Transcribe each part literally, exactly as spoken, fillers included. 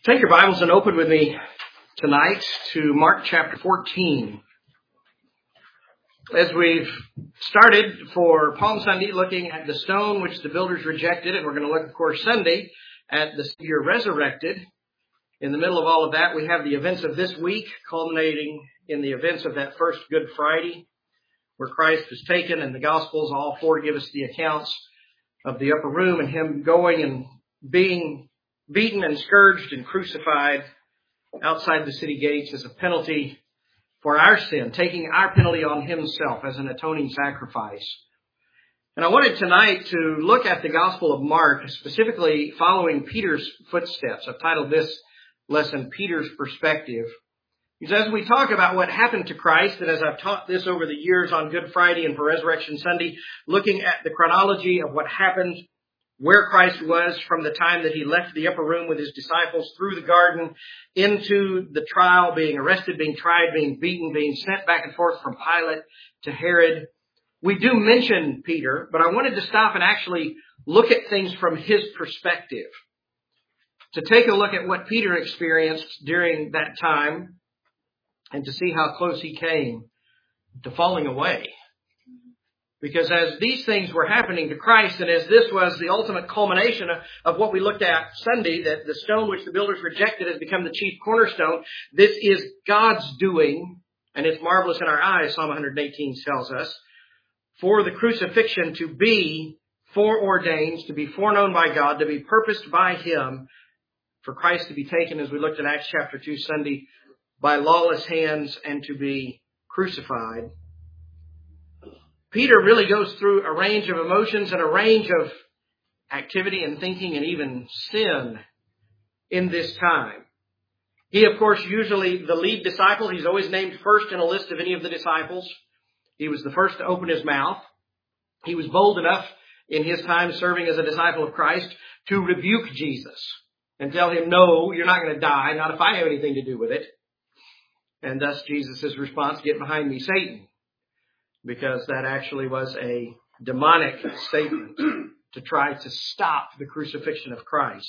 Take your Bibles and open with me tonight to Mark chapter fourteen. As we've started for Palm Sunday looking at the stone which the builders rejected, and we're going to look, of course, Sunday at the Savior resurrected. In the middle of all of that, we have the events of this week, culminating in the events of that first Good Friday, where Christ was taken, and the Gospels, all four, give us the accounts of the upper room and Him going and being beaten and scourged and crucified outside the city gates as a penalty for our sin, taking our penalty on Himself as an atoning sacrifice. And I wanted tonight to look at the Gospel of Mark, specifically following Peter's footsteps. I've titled this lesson, Peter's Perspective. Because as we talk about what happened to Christ, and as I've taught this over the years on Good Friday and for Resurrection Sunday, looking at the chronology of what happened, where Christ was from the time that He left the upper room with His disciples, through the garden, into the trial, being arrested, being tried, being beaten, being sent back and forth from Pilate to Herod. We do mention Peter, but I wanted to stop and actually look at things from his perspective. To take a look at what Peter experienced during that time and to see how close he came to falling away. Because as these things were happening to Christ, and as this was the ultimate culmination of, of what we looked at Sunday, that the stone which the builders rejected has become the chief cornerstone, this is God's doing, and it's marvelous in our eyes, Psalm one eighteen tells us, for the crucifixion to be foreordained, to be foreknown by God, to be purposed by Him, for Christ to be taken, as we looked at Acts chapter two Sunday, by lawless hands and to be crucified. Peter really goes through a range of emotions and a range of activity and thinking and even sin in this time. He, of course, usually the lead disciple. He's always named first in a list of any of the disciples. He was the first to open his mouth. He was bold enough in his time serving as a disciple of Christ to rebuke Jesus and tell him, no, you're not going to die, not if I have anything to do with it. And thus Jesus' response, get behind me, Satan. Because that actually was a demonic statement to try to stop the crucifixion of Christ.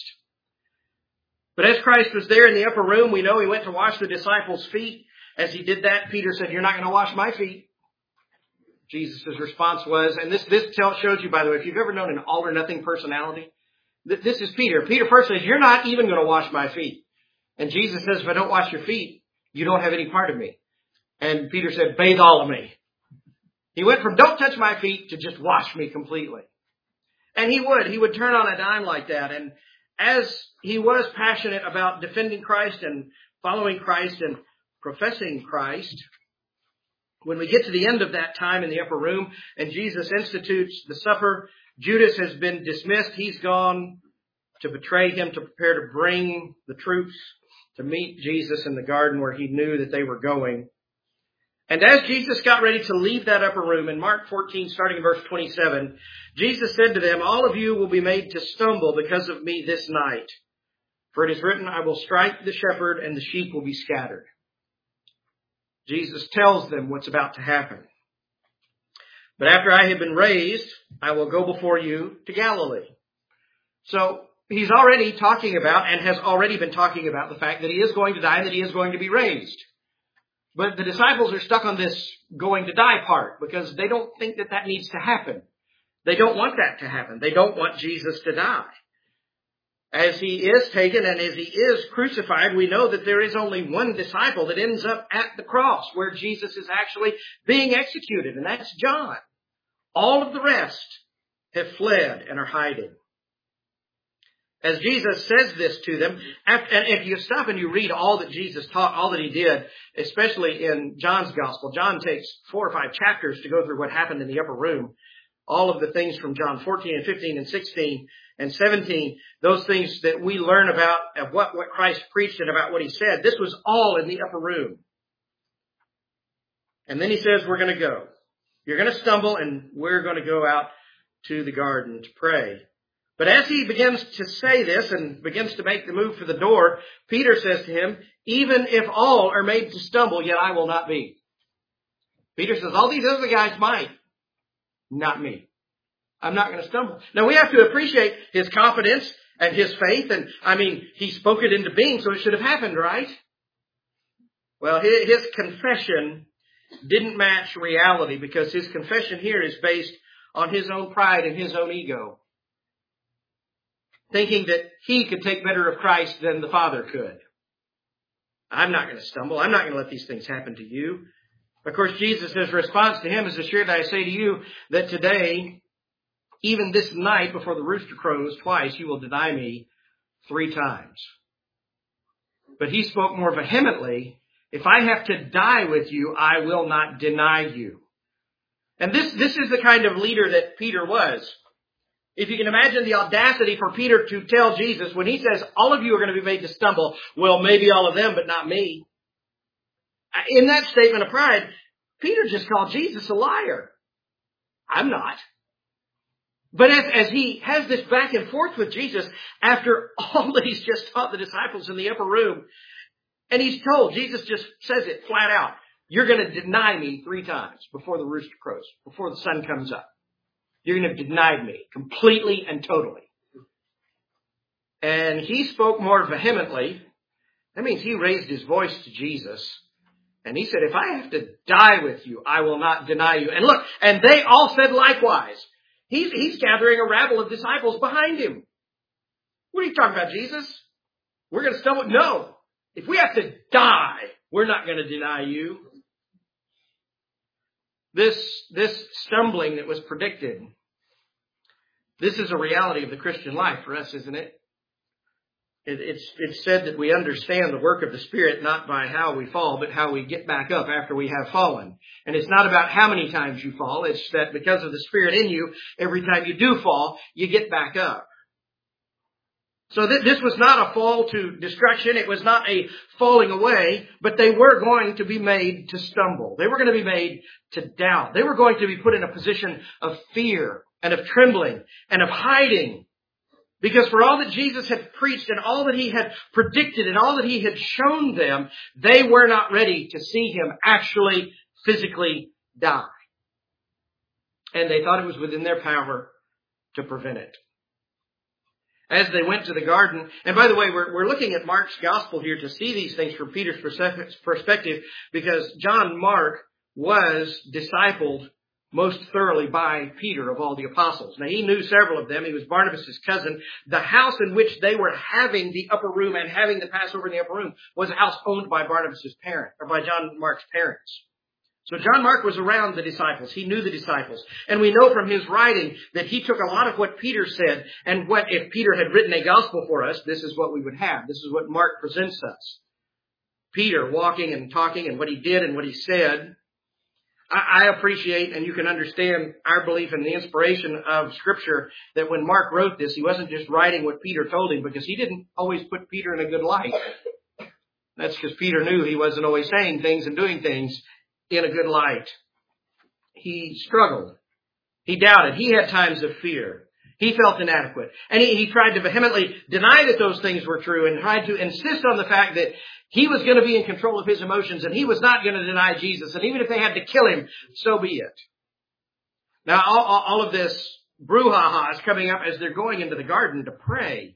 But as Christ was there in the upper room, we know He went to wash the disciples' feet. As He did that, Peter said, you're not going to wash my feet. Jesus' response was, and this, this tells, shows you, by the way, if you've ever known an all or nothing personality, th- this is Peter. Peter first says, you're not even going to wash my feet. And Jesus says, if I don't wash your feet, you don't have any part of me. And Peter said, bathe all of me. He went from don't touch my feet to just wash me completely. And he would. He would turn on a dime like that. And as he was passionate about defending Christ and following Christ and professing Christ, when we get to the end of that time in the upper room and Jesus institutes the supper, Judas has been dismissed. He's gone to betray Him, to prepare to bring the troops to meet Jesus in the garden where he knew that they were going. And as Jesus got ready to leave that upper room, in Mark fourteen, starting in verse twenty-seven, Jesus said to them, all of you will be made to stumble because of me this night. For it is written, I will strike the shepherd and the sheep will be scattered. Jesus tells them what's about to happen. But after I have been raised, I will go before you to Galilee. So He's already talking about and has already been talking about the fact that He is going to die and that He is going to be raised. But the disciples are stuck on this going to die part because they don't think that that needs to happen. They don't want that to happen. They don't want Jesus to die. As He is taken and as He is crucified, we know that there is only one disciple that ends up at the cross where Jesus is actually being executed, and that's John. All of the rest have fled and are hiding. As Jesus says this to them, and if you stop and you read all that Jesus taught, all that He did, especially in John's gospel, John takes four or five chapters to go through what happened in the upper room. All of the things from John fourteen and fifteen and sixteen and seventeen, those things that we learn about of what, what Christ preached and about what He said, this was all in the upper room. And then He says, we're going to go. You're going to stumble and we're going to go out to the garden to pray. But as he begins to say this and begins to make the move for the door, Peter says to him, even if all are made to stumble, yet I will not be. Peter says, all these other guys might, not me. I'm not going to stumble. Now we have to appreciate his confidence and his faith. And I mean, he spoke it into being, so it should have happened, right? Well, his, his confession didn't match reality, because his confession here is based on his own pride and his own ego, thinking that he could take better of Christ than the Father could. I'm not going to stumble. I'm not going to let these things happen to you. Of course, Jesus' response to him is, assured I say to you that today, even this night before the rooster crows twice, you will deny me three times. But he spoke more vehemently, if I have to die with you, I will not deny you. And this, this is the kind of leader that Peter was. If you can imagine the audacity for Peter to tell Jesus when he says, all of you are going to be made to stumble. Well, maybe all of them, but not me. In that statement of pride, Peter just called Jesus a liar. I'm not. But as, as he has this back and forth with Jesus, after all that he's just taught the disciples in the upper room, and he's told, Jesus just says it flat out, you're going to deny me three times before the rooster crows, before the sun comes up. You're going to deny me completely and totally. And he spoke more vehemently. That means he raised his voice to Jesus. And he said, if I have to die with you, I will not deny you. And look, and they all said likewise. He's, he's gathering a rabble of disciples behind him. What are you talking about, Jesus? We're going to stumble? No. If we have to die, we're not going to deny you. This, this stumbling that was predicted, this is a reality of the Christian life for us, isn't it? it it's, it's said that we understand the work of the Spirit not by how we fall, but how we get back up after we have fallen. And it's not about how many times you fall. It's that because of the Spirit in you, every time you do fall, you get back up. So th- this was not a fall to destruction. It was not a falling away, but they were going to be made to stumble. They were going to be made to doubt. They were going to be put in a position of fear and of trembling and of hiding. Because for all that Jesus had preached and all that he had predicted and all that he had shown them, they were not ready to see him actually physically die. And they thought it was within their power to prevent it. As they went to the garden, and by the way, we're, we're looking at Mark's gospel here to see these things from Peter's perspective, because John Mark was discipled most thoroughly by Peter of all the apostles. Now, he knew several of them. He was Barnabas' cousin. The house in which they were having the upper room and having the Passover in the upper room was a house owned by Barnabas' parent, or by John Mark's parents. So John Mark was around the disciples. He knew the disciples. And we know from his writing that he took a lot of what Peter said, and what if Peter had written a gospel for us, this is what we would have. This is what Mark presents us. Peter walking and talking and what he did and what he said. I, I appreciate, and you can understand our belief in the inspiration of Scripture, that when Mark wrote this, he wasn't just writing what Peter told him, because he didn't always put Peter in a good light. That's because Peter knew he wasn't always saying things and doing things in a good light. He struggled. He doubted. He had times of fear. He felt inadequate. And he, he tried to vehemently deny that those things were true, and tried to insist on the fact that he was going to be in control of his emotions, and he was not going to deny Jesus. And even if they had to kill him, so be it. Now, all, all of this brouhaha is coming up as they're going into the garden to pray.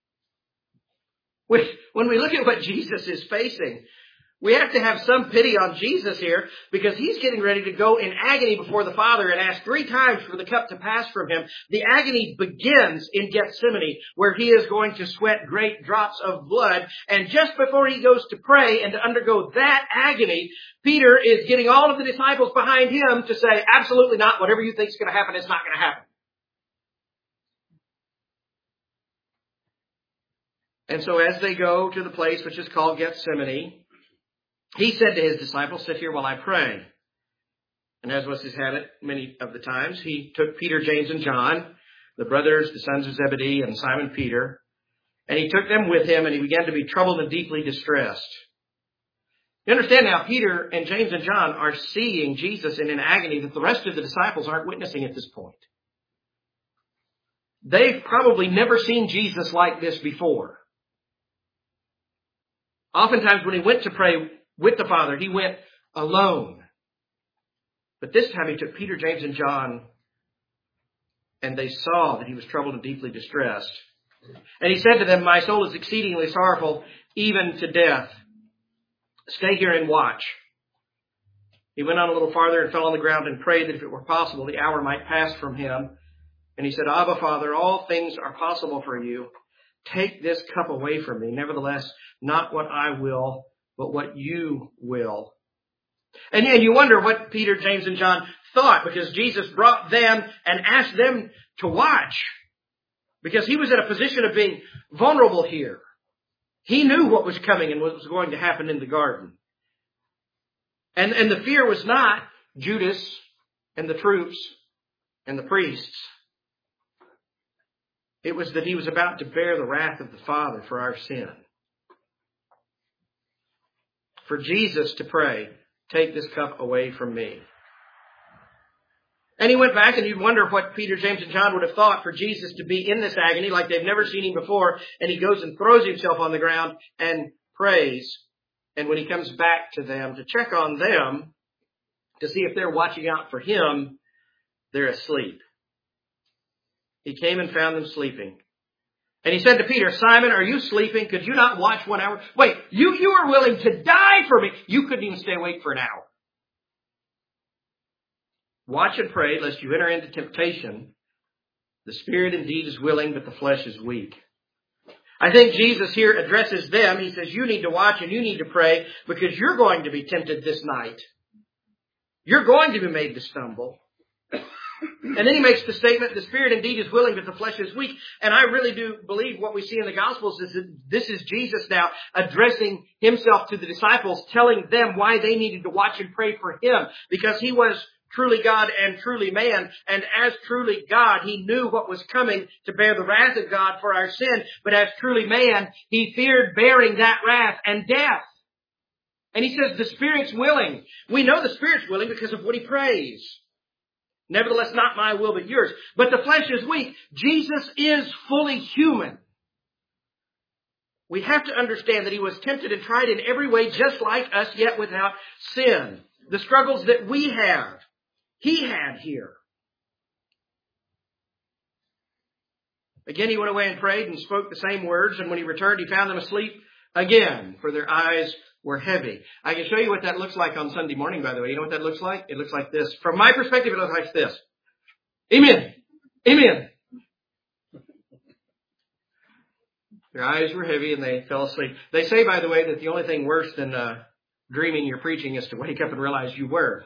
When we look at what Jesus is facing, we have to have some pity on Jesus here, because he's getting ready to go in agony before the Father and ask three times for the cup to pass from him. The agony begins in Gethsemane, where he is going to sweat great drops of blood. And just before he goes to pray and to undergo that agony, Peter is getting all of the disciples behind him to say, absolutely not. Whatever you think is going to happen, it's not going to happen. And so as they go to the place which is called Gethsemane, he said to his disciples, sit here while I pray. And as was his habit many of the times, he took Peter, James, and John, the brothers, the sons of Zebedee, and Simon Peter, and he took them with him, and he began to be troubled and deeply distressed. You understand now, Peter and James and John are seeing Jesus in an agony that the rest of the disciples aren't witnessing at this point. They've probably never seen Jesus like this before. Oftentimes when he went to pray with the Father, he went alone. But this time he took Peter, James, and John, and they saw that he was troubled and deeply distressed. And he said to them, my soul is exceedingly sorrowful, even to death. Stay here and watch. He went on a little farther and fell on the ground and prayed that if it were possible, the hour might pass from him. And he said, Abba, Father, all things are possible for you. Take this cup away from me. Nevertheless, not what I will, but what you will. And, and you wonder what Peter, James, and John thought, because Jesus brought them and asked them to watch. Because he was in a position of being vulnerable here. He knew what was coming and what was going to happen in the garden. And, and the fear was not Judas and the troops and the priests. It was that he was about to bear the wrath of the Father for our sin. For Jesus to pray, take this cup away from me. And he went back, and you'd wonder what Peter, James, and John would have thought for Jesus to be in this agony like they've never seen him before. And he goes and throws himself on the ground and prays. And when he comes back to them to check on them, to see if they're watching out for him, they're asleep. He came and found them sleeping. And he said to Peter, Simon, are you sleeping? Could you not watch one hour? Wait, you, you are willing to die for me. You couldn't even stay awake for an hour. Watch and pray lest you enter into temptation. The spirit indeed is willing, but the flesh is weak. I think Jesus here addresses them. He says, you need to watch and you need to pray because you're going to be tempted this night. You're going to be made to stumble. And then he makes the statement, the spirit indeed is willing, but the flesh is weak. And I really do believe what we see in the Gospels is that this is Jesus now addressing himself to the disciples, telling them why they needed to watch and pray for him. Because he was truly God and truly man. And as truly God, he knew what was coming to bear the wrath of God for our sin. But as truly man, he feared bearing that wrath and death. And he says the spirit's willing. We know the spirit's willing because of what he prays. Nevertheless, not my will, but yours. But the flesh is weak. Jesus is fully human. We have to understand that he was tempted and tried in every way just like us, yet without sin. The struggles that we have, he had here. Again, he went away and prayed and spoke the same words. And when he returned, he found them asleep again, for their eyes were heavy. I can show you what that looks like on Sunday morning, by the way. You know what that looks like? It looks like this. From my perspective, it looks like this. Amen. Amen. Their eyes were heavy and they fell asleep. They say, by the way, that the only thing worse than uh, dreaming you're preaching is to wake up and realize you were.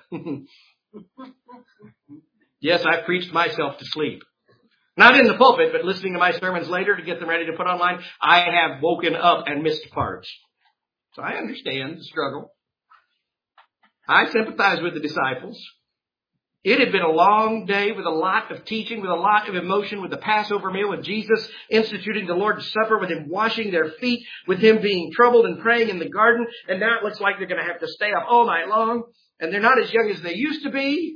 Yes, I preached myself to sleep. Not in the pulpit, but listening to my sermons later to get them ready to put online. I have woken up and missed parts. So I understand the struggle. I sympathize with the disciples. It had been a long day with a lot of teaching, with a lot of emotion, with the Passover meal, with Jesus instituting the Lord's Supper, with him washing their feet, with him being troubled and praying in the garden. And now it looks like they're going to have to stay up all night long. And they're not as young as they used to be.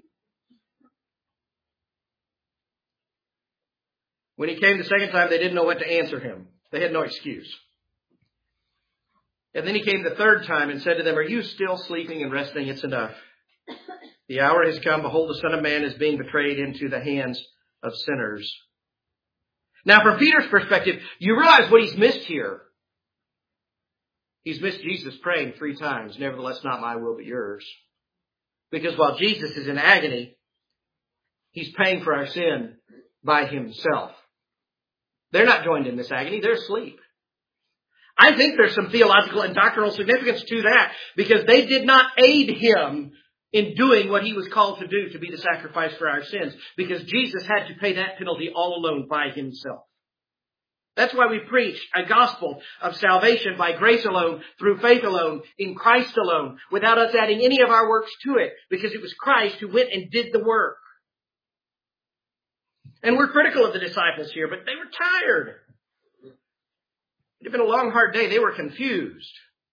When he came the second time, they didn't know what to answer him. They had no excuse. And then he came the third time and said to them, are you still sleeping and resting? It's enough. The hour has come. Behold, the Son of Man is being betrayed into the hands of sinners. Now, from Peter's perspective, you realize what he's missed here. He's missed Jesus praying three times. Nevertheless, not my will, but yours. Because while Jesus is in agony, he's paying for our sin by himself. They're not joined in this agony. They're asleep. I think there's some theological and doctrinal significance to that because they did not aid him in doing what he was called to do, to be the sacrifice for our sins, because Jesus had to pay that penalty all alone by himself. That's why we preach a gospel of salvation by grace alone, through faith alone, in Christ alone, without us adding any of our works to it, because it was Christ who went and did the work. And we're critical of the disciples here, but they were tired. It had been a long, hard day. They were confused.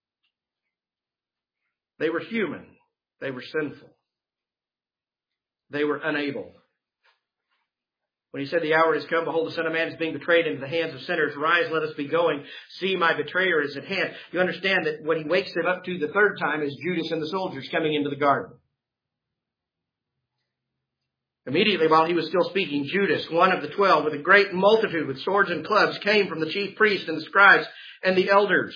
They were human. They were sinful. They were unable. When he said, the hour has come, behold, the Son of Man is being betrayed into the hands of sinners. Rise, let us be going. See, my betrayer is at hand. You understand that what he wakes them up to the third time is Judas and the soldiers coming into the garden. Immediately while he was still speaking, Judas, one of the twelve, with a great multitude with swords and clubs, came from the chief priests and the scribes and the elders.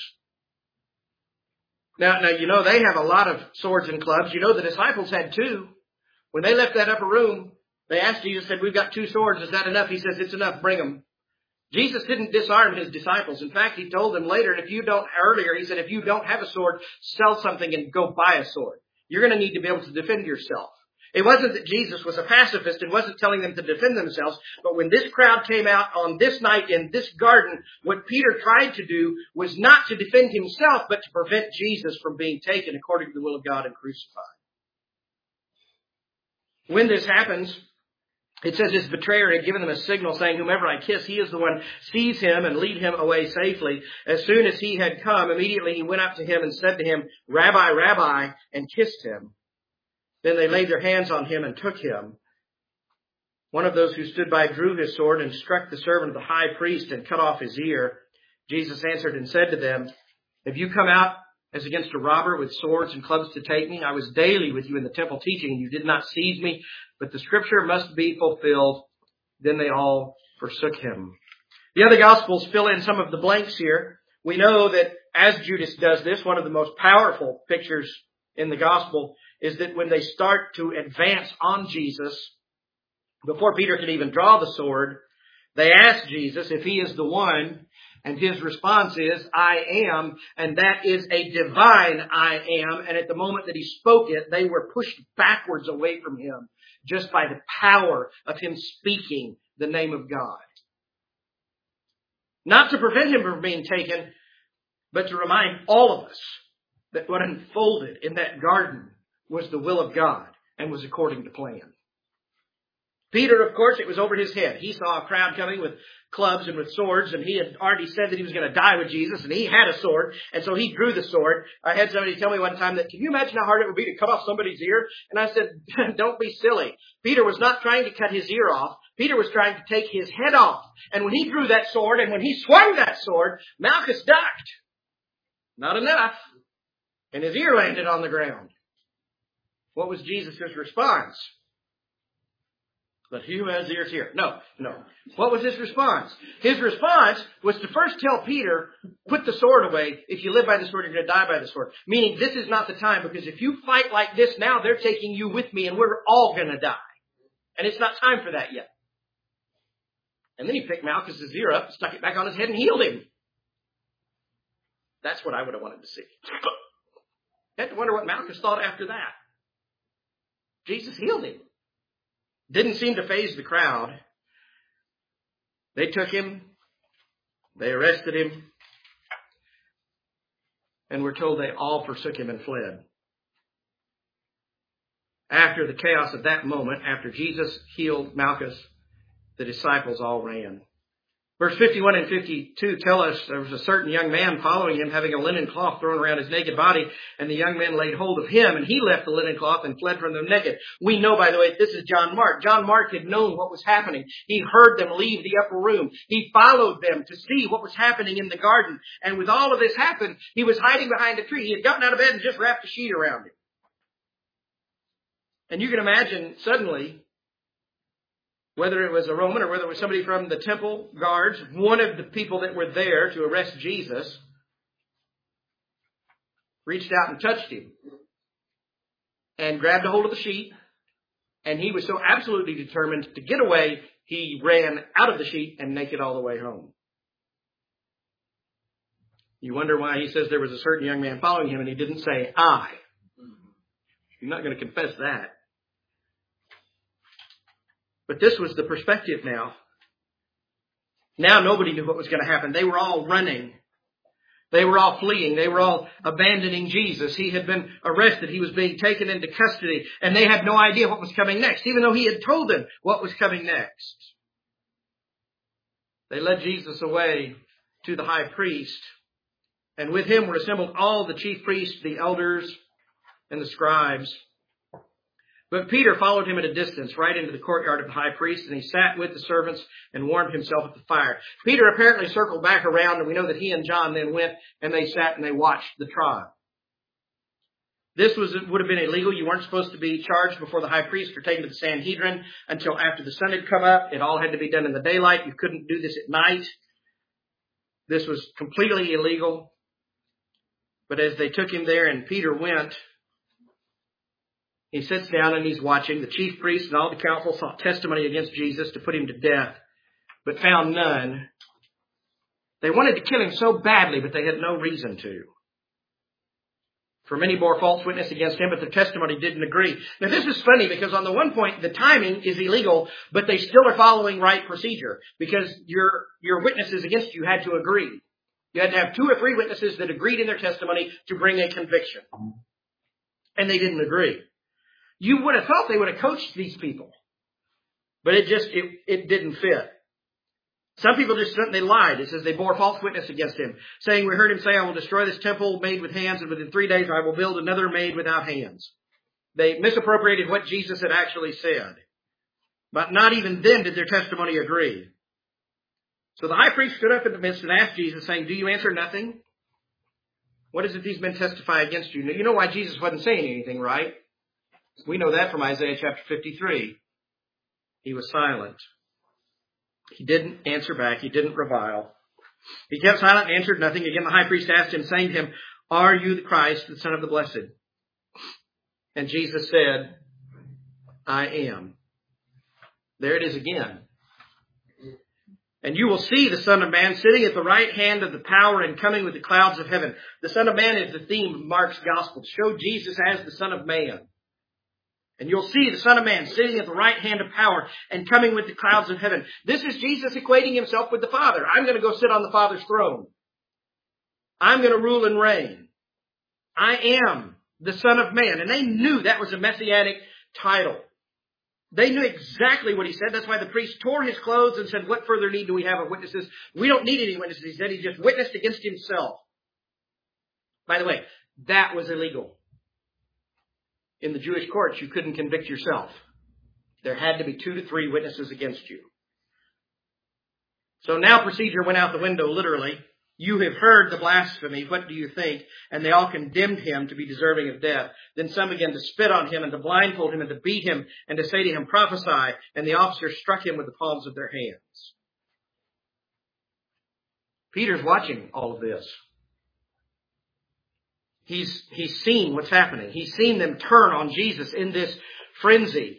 Now, now, you know, they have a lot of swords and clubs. You know, the disciples had two. When they left that upper room, they asked Jesus, said, we've got two swords. Is that enough? He says, it's enough. Bring them. Jesus didn't disarm his disciples. In fact, he told them later, if you don't, earlier, he said, if you don't have a sword, sell something and go buy a sword. You're going to need to be able to defend yourself. It wasn't that Jesus was a pacifist and wasn't telling them to defend themselves, but when this crowd came out on this night in this garden, what Peter tried to do was not to defend himself, but to prevent Jesus from being taken according to the will of God and crucified. When this happens, it says his betrayer had given them a signal saying, whomever I kiss, he is the one. Seize him and lead him away safely. As soon as he had come, immediately he went up to him and said to him, Rabbi, Rabbi, and kissed him. Then they laid their hands on him and took him. One of those who stood by drew his sword and struck the servant of the high priest and cut off his ear. Jesus answered and said to them, have you come out as against a robber with swords and clubs to take me? I was daily with you in the temple teaching, and you did not seize me, but the scripture must be fulfilled. Then they all forsook him. The other Gospels fill in some of the blanks here. We know that as Judas does this, one of the most powerful pictures in the Gospel is that when they start to advance on Jesus, before Peter can even draw the sword, they ask Jesus if he is the one, and his response is, I am, and that is a divine I am. And at the moment that he spoke it, they were pushed backwards away from him just by the power of him speaking the name of God. Not to prevent him from being taken, but to remind all of us that what unfolded in that garden was the will of God and was according to plan. Peter, of course, it was over his head. He saw a crowd coming with clubs and with swords, and he had already said that he was going to die with Jesus, and he had a sword, and so he drew the sword. I had somebody tell me one time that, can you imagine how hard it would be to cut off somebody's ear? And I said, don't be silly. Peter was not trying to cut his ear off. Peter was trying to take his head off. And when he drew that sword, and when he swung that sword, Malchus ducked. Not enough. And his ear landed on the ground. What was Jesus' response? But he who has ears hear. No, no. What was his response? His response was to first tell Peter, put the sword away. If you live by the sword, you're going to die by the sword. Meaning this is not the time, because if you fight like this now, they're taking you with me and we're all going to die. And it's not time for that yet. And then he picked Malchus' ear up, stuck it back on his head and healed him. That's what I would have wanted to see. I had to wonder what Malchus thought after that. Jesus healed him. Didn't seem to faze the crowd. They took him. They arrested him. And we're told they all forsook him and fled. After the chaos of that moment, after Jesus healed Malchus, the disciples all ran. Verse fifty-one and fifty-two tell us there was a certain young man following him, having a linen cloth thrown around his naked body, and the young men laid hold of him, and he left the linen cloth and fled from them naked. We know, by the way, this is John Mark. John Mark had known what was happening. He heard them leave the upper room. He followed them to see what was happening in the garden. And with all of this happened, he was hiding behind a tree. He had gotten out of bed and just wrapped a sheet around him. And you can imagine suddenly, whether it was a Roman or whether it was somebody from the temple guards, one of the people that were there to arrest Jesus reached out and touched him and grabbed a hold of the sheet. And he was so absolutely determined to get away, he ran out of the sheet and naked all the way home. You wonder why he says there was a certain young man following him and he didn't say, I. You're not going to confess that. But this was the perspective now. Now nobody knew what was going to happen. They were all running. They were all fleeing. They were all abandoning Jesus. He had been arrested. He was being taken into custody. And they had no idea what was coming next, even though he had told them what was coming next. They led Jesus away to the high priest. And with him were assembled all the chief priests, the elders, and the scribes. But Peter followed him at a distance, right into the courtyard of the high priest, and he sat with the servants and warmed himself at the fire. Peter apparently circled back around, and we know that he and John then went and they sat and they watched the trial. This was would have been illegal. You weren't supposed to be charged before the high priest or taken to the Sanhedrin until after the sun had come up. It all had to be done in the daylight. You couldn't do this at night. This was completely illegal. But as they took him there and Peter went, he sits down and he's watching. The chief priests and all the council sought testimony against Jesus to put him to death, but found none. They wanted to kill him so badly, but they had no reason to. For many bore false witness against him, but their testimony didn't agree. Now this is funny because on the one point, the timing is illegal, but they still are following right procedure because your, your witnesses against you had to agree. You had to have two or three witnesses that agreed in their testimony to bring a conviction. And they didn't agree. You would have thought they would have coached these people. But it just, it, it didn't fit. Some people just, they lied. It says they bore false witness against him, saying, we heard him say, I will destroy this temple made with hands, and within three days I will build another made without hands. They misappropriated what Jesus had actually said. But not even then did their testimony agree. So the high priest stood up in the midst and asked Jesus, saying, do you answer nothing? What is it these men testify against you? Now, you know why Jesus wasn't saying anything, right? We know that from Isaiah chapter fifty-three. He was silent. He didn't answer back. He didn't revile. He kept silent and answered nothing. Again, the high priest asked him, saying to him, are you the Christ, the Son of the Blessed? And Jesus said, I am. There it is again. And you will see the Son of Man sitting at the right hand of the power and coming with the clouds of heaven. The Son of Man is the theme of Mark's gospel, to show Jesus as the Son of Man. And you'll see the Son of Man sitting at the right hand of power and coming with the clouds of heaven. This is Jesus equating himself with the Father. I'm going to go sit on the Father's throne. I'm going to rule and reign. I am the Son of Man. And they knew that was a messianic title. They knew exactly what he said. That's why the priest tore his clothes and said, what further need do we have of witnesses? We don't need any witnesses. He said he just witnessed against himself. By the way, that was illegal. In the Jewish courts, you couldn't convict yourself. There had to be two to three witnesses against you. So now procedure went out the window, literally. You have heard the blasphemy. What do you think? And they all condemned him to be deserving of death. Then some began to spit on him and to blindfold him and to beat him and to say to him, prophesy. And the officers struck him with the palms of their hands. Peter's watching all of this. He's, he's seen what's happening. He's seen them turn on Jesus in this frenzy.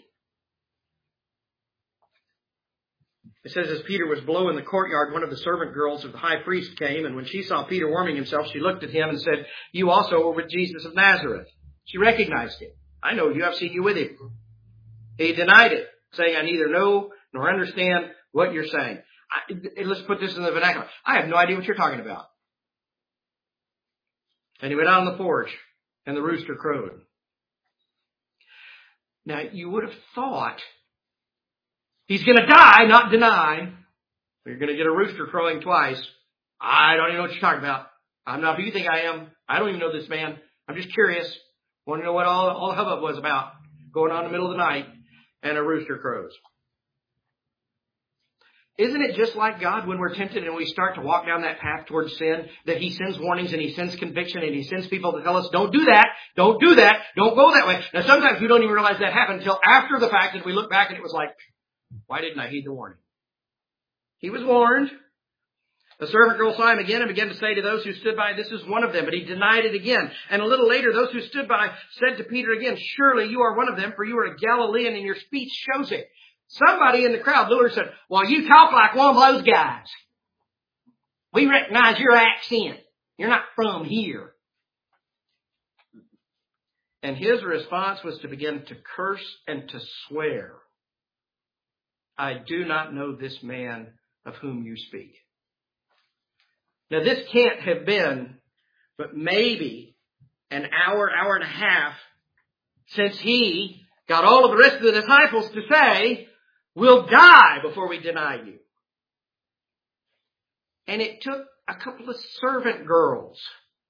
It says, as Peter was below in the courtyard, one of the servant girls of the high priest came, and when she saw Peter warming himself, she looked at him and said, you also were with Jesus of Nazareth. She recognized him. I know you. I've seen you with him. He denied it, saying, I neither know nor understand what you're saying. I, let's put this in the vernacular. I have no idea what you're talking about. And he went out on the porch, and the rooster crowed. Now, you would have thought, he's going to die, not deny. You're going to get a rooster crowing twice. I don't even know what you're talking about. I'm not who you think I am. I don't even know this man. I'm just curious. Want to know what all, all the hubbub was about. Going on in the middle of the night, and a rooster crows. Isn't it just like God when we're tempted and we start to walk down that path towards sin, that he sends warnings and he sends conviction and he sends people to tell us, don't do that, don't do that, don't go that way. Now sometimes we don't even realize that happened until after the fact, and we look back and it was like, why didn't I heed the warning? He was warned. The servant girl saw him again and began to say to those who stood by, this is one of them. But he denied it again. And a little later, those who stood by said to Peter again, surely you are one of them, for you are a Galilean and your speech shows it. Somebody in the crowd literally said, well, you talk like one of those guys. We recognize your accent. You're not from here. And his response was to begin to curse and to swear. I do not know this man of whom you speak. Now this can't have been, but maybe an hour, hour and a half since he got all of the rest of the disciples to say, we'll die before we deny you. And it took a couple of servant girls.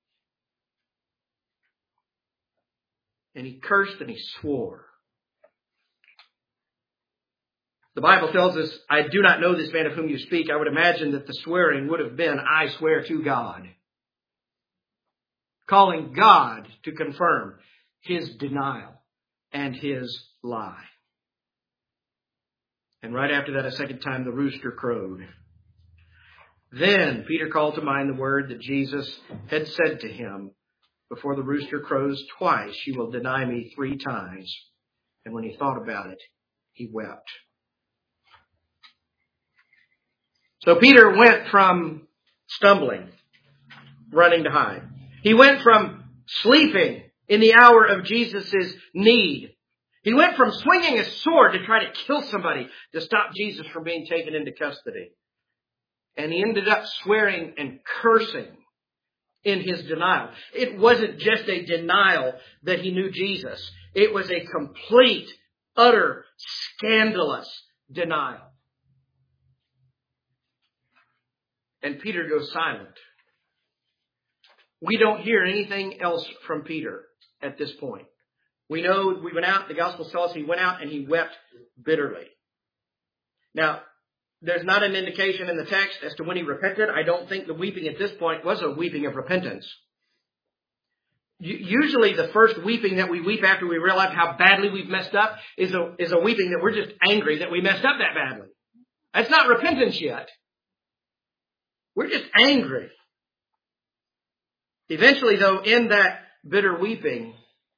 And he cursed and he swore. The Bible tells us, I do not know this man of whom you speak. I would imagine that the swearing would have been, I swear to God. Calling God to confirm. his denial and his lie. And right after that, a second time, the rooster crowed. Then Peter called to mind the word that Jesus had said to him, before the rooster crows twice, you will deny me three times. And when he thought about it, he wept. So Peter went from stumbling, running to hide. He went from sleeping in the hour of Jesus' need. He went from swinging a sword to try to kill somebody to stop Jesus from being taken into custody. And he ended up swearing and cursing in his denial. It wasn't just a denial that he knew Jesus. It was a complete, utter, scandalous denial. And Peter goes silent. We don't hear anything else from Peter at this point. We know we went out, the Gospels tell us he went out and he wept bitterly. Now, there's not an indication in the text as to when he repented. I don't think the weeping at this point was a weeping of repentance. Usually the first weeping that we weep after we realize how badly we've messed up is a, is a weeping that we're just angry that we messed up that badly. That's not repentance yet. We're just angry. Eventually, though, in that bitter weeping,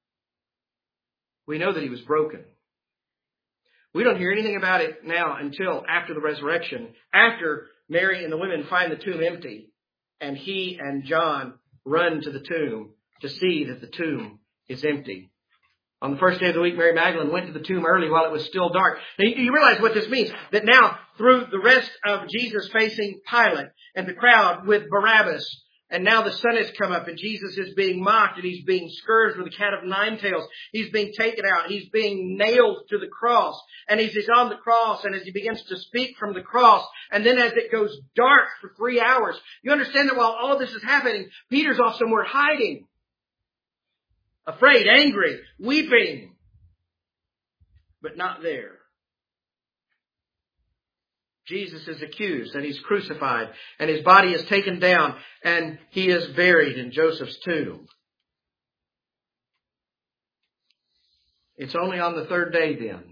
we know that he was broken. We don't hear anything about it now until after the resurrection, after Mary and the women find the tomb empty, and he and John run to the tomb to see that the tomb is empty. On the first day of the week, Mary Magdalene went to the tomb early while it was still dark. Now, you realize what this means, that now through the rest of Jesus facing Pilate and the crowd with Barabbas, and now the sun has come up and Jesus is being mocked and he's being scourged with a cat of nine tails. He's being taken out. He's being nailed to the cross. And as he's on the cross and as he begins to speak from the cross, and then as it goes dark for three hours, you understand that while all of this is happening, Peter's off somewhere hiding. Afraid, angry, weeping, but not there. Jesus is accused and he's crucified and his body is taken down and he is buried in Joseph's tomb. It's only on the third day then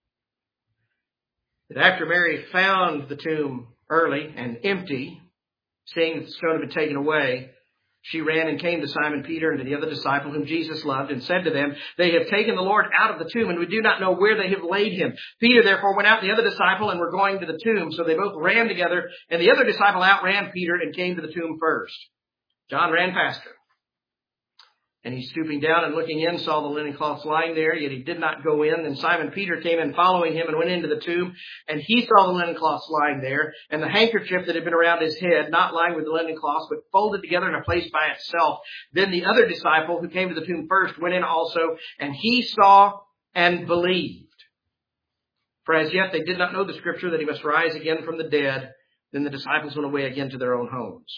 that after Mary found the tomb early and empty, seeing that the stone had been taken away, she ran and came to Simon Peter and to the other disciple whom Jesus loved and said to them, they have taken the Lord out of the tomb and we do not know where they have laid him. Peter therefore went out, the other disciple, and were going to the tomb. So they both ran together, and the other disciple outran Peter and came to the tomb first. John ran faster. And he, stooping down and looking in, saw the linen cloths lying there, yet he did not go in. Then Simon Peter came in following him and went into the tomb, and he saw the linen cloths lying there, and the handkerchief that had been around his head, not lying with the linen cloths, but folded together in a place by itself. Then the other disciple, who came to the tomb first, went in also, and he saw and believed. For as yet they did not know the scripture that he must rise again from the dead. Then the disciples went away again to their own homes.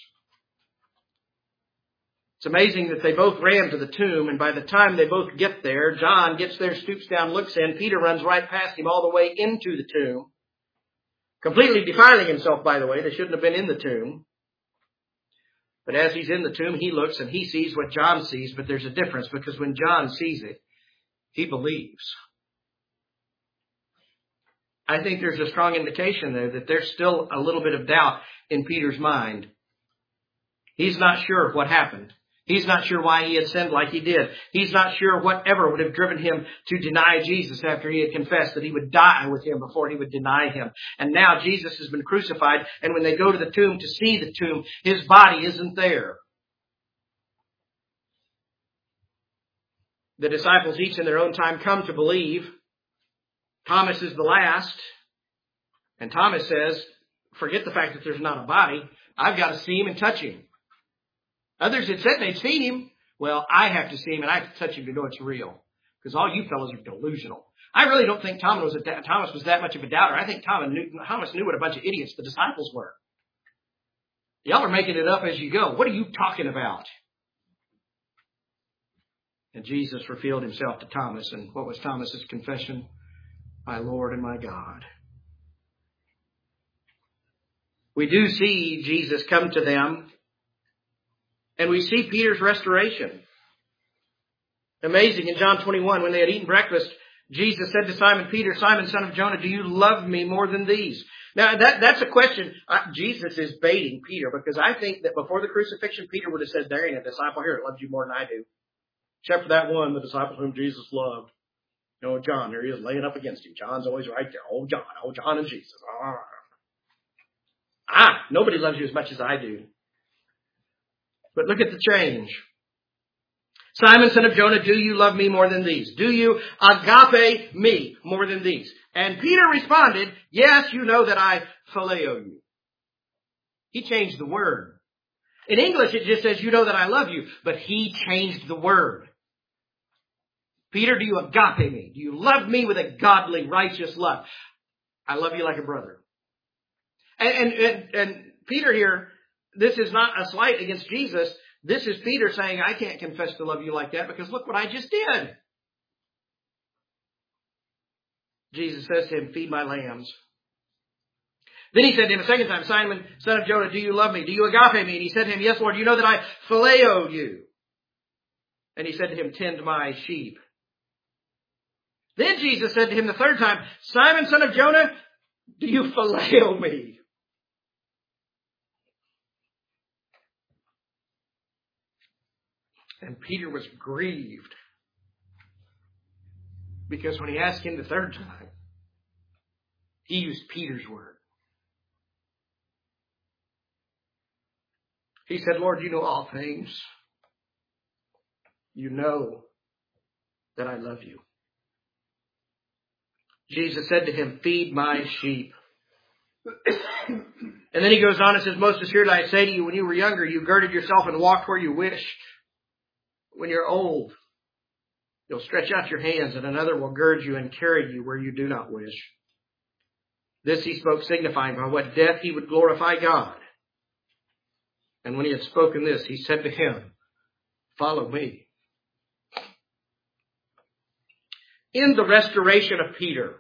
It's amazing that they both ran to the tomb, and by the time they both get there, John gets there, stoops down, looks in. Peter runs right past him all the way into the tomb, completely defiling himself, by the way. They shouldn't have been in the tomb. But as he's in the tomb, he looks and he sees what John sees, but there's a difference, because when John sees it, he believes. I think there's a strong indication there that there's still a little bit of doubt in Peter's mind. He's not sure what happened. He's not sure why he had sinned like he did. He's not sure whatever would have driven him to deny Jesus after he had confessed that he would die with him before he would deny him. And now Jesus has been crucified, and when they go to the tomb to see the tomb, his body isn't there. The disciples each in their own time come to believe. Thomas is the last. And Thomas says, forget the fact that there's not a body. I've got to see him and touch him. Others had said they'd seen him. Well, I have to see him and I have to touch him to know it's real. Because all you fellows are delusional. I really don't think Thomas was, a, Thomas was that much of a doubter. I think Thomas knew, Thomas knew what a bunch of idiots the disciples were. Y'all are making it up as you go. What are you talking about? And Jesus revealed himself to Thomas. And what was Thomas's confession? My Lord and my God. We do see Jesus come to them. And we see Peter's restoration. Amazing. In John twenty-one, when they had eaten breakfast, Jesus said to Simon Peter, Simon, son of Jonah, do you love me more than these? Now, that, that's a question. Uh, Jesus is baiting Peter, because I think that before the crucifixion, Peter would have said, there ain't a disciple here that loves you more than I do. Except for that one, the disciple whom Jesus loved. You know, John, there he is laying up against him. John's always right there. Oh, John. Oh, John and Jesus. Ah, ah nobody loves you as much as I do. But look at the change. Simon, son of Jonah, do you love me more than these? Do you agape me more than these? And Peter responded, yes, you know that I phileo you. He changed the word. In English, it just says, you know that I love you. But he changed the word. Peter, do you agape me? Do you love me with a godly, righteous love? I love you like a brother. And, and, and, and Peter here, this is not a slight against Jesus. This is Peter saying, I can't confess to love you like that because look what I just did. Jesus says to him, feed my lambs. Then he said to him a second time, Simon, son of Jonah, do you love me? Do you agape me? And he said to him, yes, Lord, you know that I phileo you. And he said to him, tend my sheep. Then Jesus said to him the third time, Simon, son of Jonah, do you phileo me? And Peter was grieved. Because when he asked him the third time, he used Peter's word. He said, Lord, you know all things. You know that I love you. Jesus said to him, feed my sheep. And then he goes on and says, most assuredly I say to you, when you were younger, you girded yourself and walked where you wished. When you're old, you'll stretch out your hands and another will gird you and carry you where you do not wish. This he spoke, signifying by what death he would glorify God. And when he had spoken this, he said to him, follow me. In the restoration of Peter,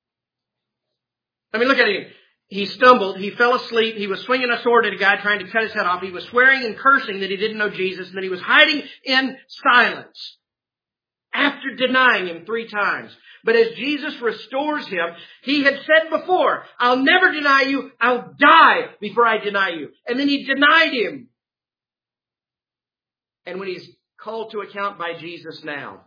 I mean, look at him. He stumbled. He fell asleep. He was swinging a sword at a guy trying to cut his head off. He was swearing and cursing that he didn't know Jesus and that he was hiding in silence after denying him three times. But as Jesus restores him, he had said before, I'll never deny you. I'll die before I deny you. And then he denied him. And when he's called to account by Jesus now,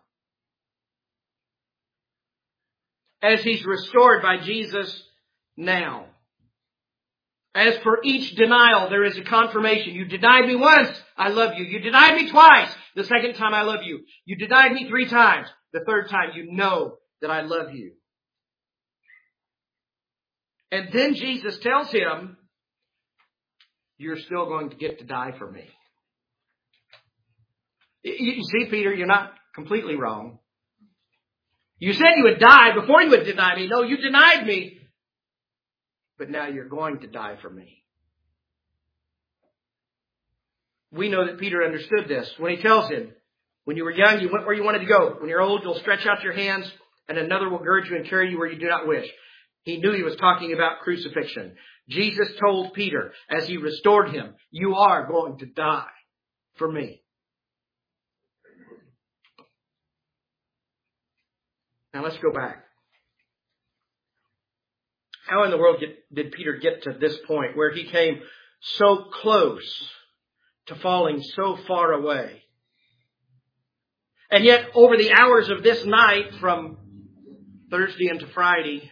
as he's restored by Jesus now, as for each denial, there is a confirmation. You denied me once, I love you. You denied me twice, the second time I love you. You denied me three times, the third time you know that I love you. And then Jesus tells him, you're still going to get to die for me. You see, Peter, you're not completely wrong. You said you would die before you would deny me. No, you denied me. But now you're going to die for me. We know that Peter understood this when he tells him, when you were young, you went where you wanted to go. When you're old, you'll stretch out your hands and another will gird you and carry you where you do not wish. He knew he was talking about crucifixion. Jesus told Peter as he restored him, you are going to die for me. Now let's go back. How in the world get, did Peter get to this point where he came so close to falling so far away? And yet over the hours of this night from Thursday into Friday,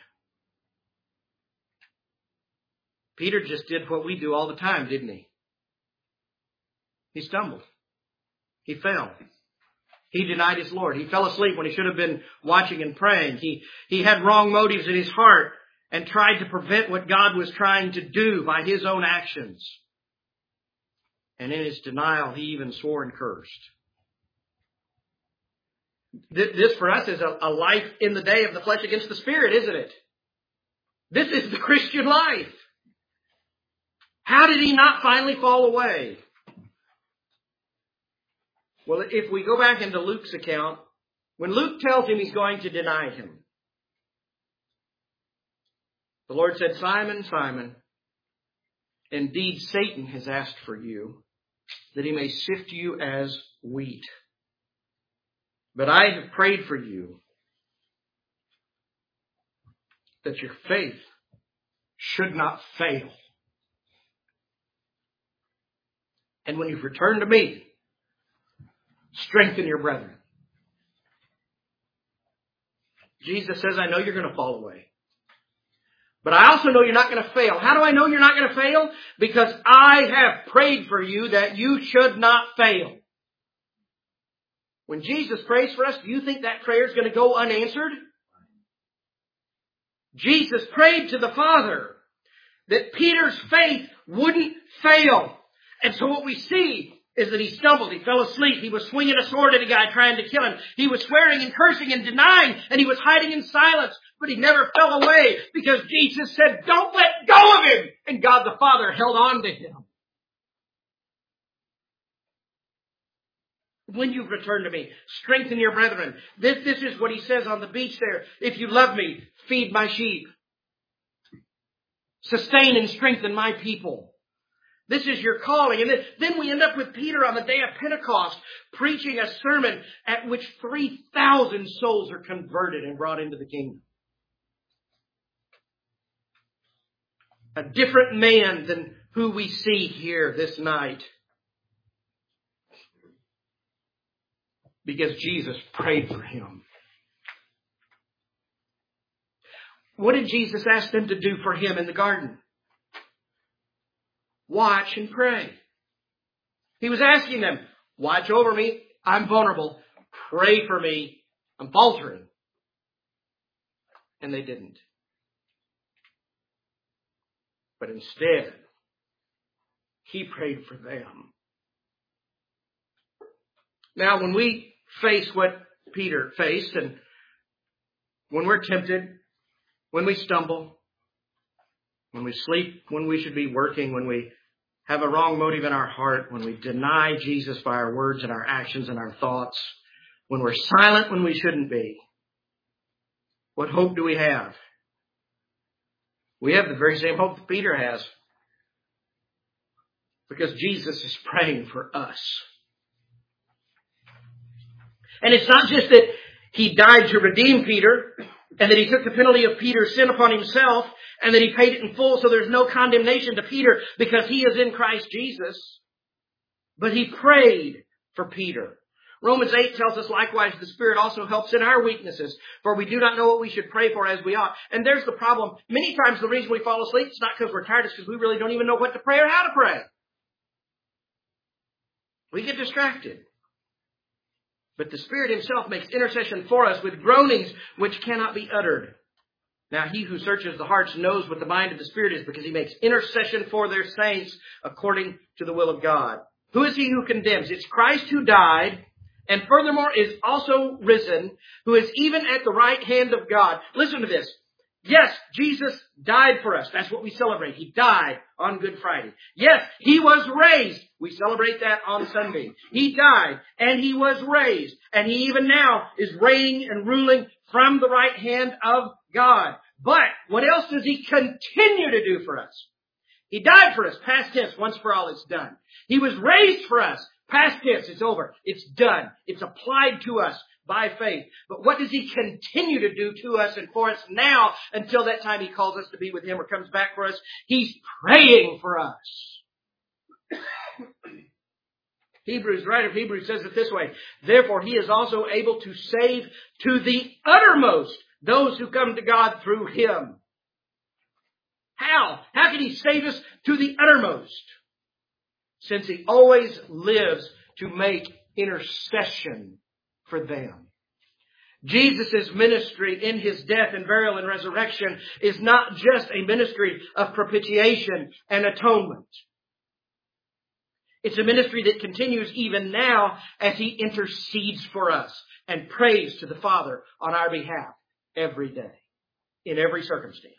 Peter just did what we do all the time, didn't he? He stumbled. He fell. He denied his Lord. He fell asleep when he should have been watching and praying. He, he had wrong motives in his heart and tried to prevent what God was trying to do by his own actions. And in his denial, he even swore and cursed. This for us is a, a life in the day of the flesh against the spirit, isn't it? This is the Christian life. How did he not finally fall away? Well, if we go back into Luke's account, when Luke tells him he's going to deny him, the Lord said, Simon, Simon, indeed Satan has asked for you that he may sift you as wheat. But I have prayed for you that your faith should not fail. And when you've returned to me, strengthen your brethren. Jesus says, I know you're going to fall away. But I also know you're not going to fail. How do I know you're not going to fail? Because I have prayed for you that you should not fail. When Jesus prays for us, do you think that prayer is going to go unanswered? Jesus prayed to the Father that Peter's faith wouldn't fail. And so what we see is that he stumbled, he fell asleep, he was swinging a sword at a guy trying to kill him. He was swearing and cursing and denying, and he was hiding in silence, but he never fell away because Jesus said, don't let go of him! And God the Father held on to him. When you've returned to me, strengthen your brethren. This, this is what he says on the beach there. If you love me, feed my sheep. Sustain and strengthen my people. This is your calling. And then we end up with Peter on the day of Pentecost preaching a sermon at which three thousand souls are converted and brought into the kingdom. A different man than who we see here this night. Because Jesus prayed for him. What did Jesus ask them to do for him in the garden? Watch and pray. He was asking them, watch over me. I'm vulnerable. Pray for me. I'm faltering. And they didn't. But instead, he prayed for them. Now, when we face what Peter faced, and when we're tempted, when we stumble, when we sleep when we should be working, when we have a wrong motive in our heart, when we deny Jesus by our words and our actions and our thoughts, when we're silent when we shouldn't be, what hope do we have? We have the very same hope that Peter has. Because Jesus is praying for us. And it's not just that he died to redeem Peter, and that he took the penalty of Peter's sin upon himself, and that he paid it in full, so there's no condemnation to Peter because he is in Christ Jesus. But he prayed for Peter. Romans eight tells us likewise the Spirit also helps in our weaknesses, for we do not know what we should pray for as we ought. And there's the problem. Many times the reason we fall asleep is not because we're tired, it's because we really don't even know what to pray or how to pray. We get distracted. But the Spirit himself makes intercession for us with groanings which cannot be uttered. Now he who searches the hearts knows what the mind of the Spirit is, because he makes intercession for their saints according to the will of God. Who is he who condemns? It's Christ who died, and furthermore is also risen, who is even at the right hand of God. Listen to this. Yes, Jesus died for us. That's what we celebrate. He died on Good Friday. Yes, he was raised. We celebrate that on Sunday. He died and he was raised. And he even now is reigning and ruling from the right hand of God. But what else does he continue to do for us? He died for us. Past tense. Once for all, it's done. He was raised for us. Past tense. It's over. It's done. It's applied to us by faith. But what does he continue to do to us and for us now until that time he calls us to be with him or comes back for us? He's praying for us. Hebrews, the writer of Hebrews says it this way. Therefore, he is also able to save to the uttermost those who come to God through him. How? How can he save us to the uttermost? Since he always lives to make intercession for them. Jesus' ministry in his death and burial and resurrection is not just a ministry of propitiation and atonement. It's a ministry that continues even now as he intercedes for us and prays to the Father on our behalf every day, in every circumstance.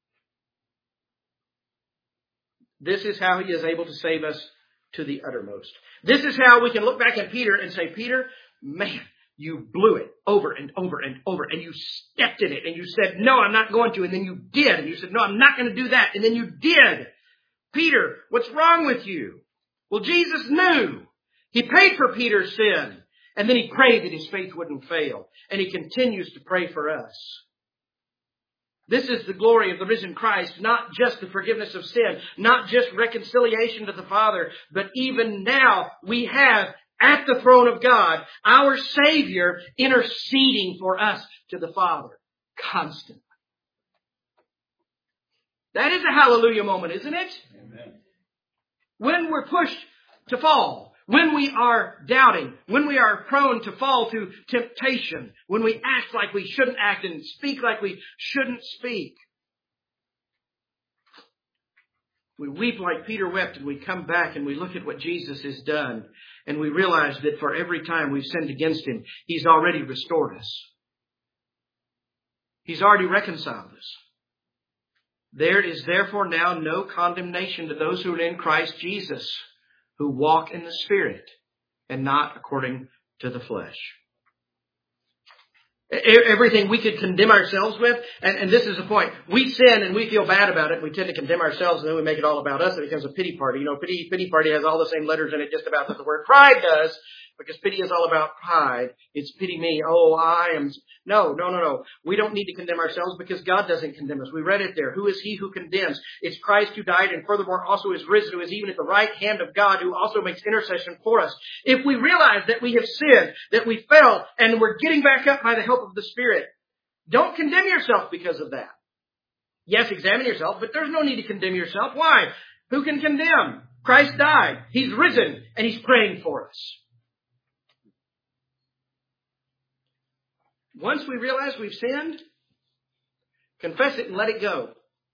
This is how he is able to save us to the uttermost. This is how we can look back at Peter and say, Peter, man, you blew it over and over and over, and you stepped in it, and you said, no, I'm not going to, and then you did, and you said, no, I'm not going to do that, and then you did. Peter, what's wrong with you? Well, Jesus knew. He paid for Peter's sin. And then he prayed that his faith wouldn't fail. And he continues to pray for us. This is the glory of the risen Christ, not just the forgiveness of sin, not just reconciliation to the Father, but even now we have at the throne of God our Savior interceding for us to the Father constantly. That is a hallelujah moment, isn't it? Amen. When we're pushed to fall, when we are doubting, when we are prone to fall to temptation, when we act like we shouldn't act and speak like we shouldn't speak. We weep like Peter wept, and we come back and we look at what Jesus has done, and we realize that for every time we've sinned against Him, He's already restored us. He's already reconciled us. There is therefore now no condemnation to those who are in Christ Jesus, who walk in the Spirit and not according to the flesh. Everything we could condemn ourselves with, and, and this is the point. We sin and we feel bad about it. We tend to condemn ourselves, and then we make it all about us. It becomes a pity party. You know, pity pity party has all the same letters in it just about that the word pride does, because pity is all about pride. It's pity me. Oh, I am. No, no, no, no. We don't need to condemn ourselves because God doesn't condemn us. We read it there. Who is he who condemns? It's Christ who died and furthermore also is risen, who is even at the right hand of God, who also makes intercession for us. If we realize that we have sinned, that we fell, and we're getting back up by the help of the Spirit, don't condemn yourself because of that. Yes, examine yourself, but there's no need to condemn yourself. Why? Who can condemn? Christ died. He's risen, and He's praying for us. Once we realize we've sinned, confess it and let it go.